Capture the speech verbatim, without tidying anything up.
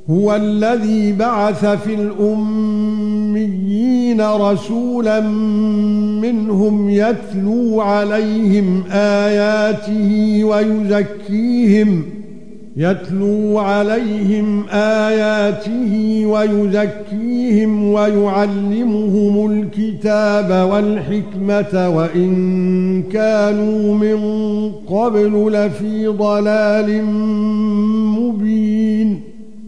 هُوَ الَّذِي بَعَثَ فِي الْأُمِّيِّينَ رَسُولًا مِنْهُمْ يَتْلُو عَلَيْهِمْ آيَاتِهِ وَيُزَكِّيهِمْ يَتْلُو عَلَيْهِمْ آيَاتِهِ وَيُزَكِّيهِمْ وَيُعَلِّمُهُمُ الْكِتَابَ وَالْحِكْمَةَ وَإِنْ كَانُوا مِنْ قَبْلُ لَفِي ضَلَالٍ مُبِينٍ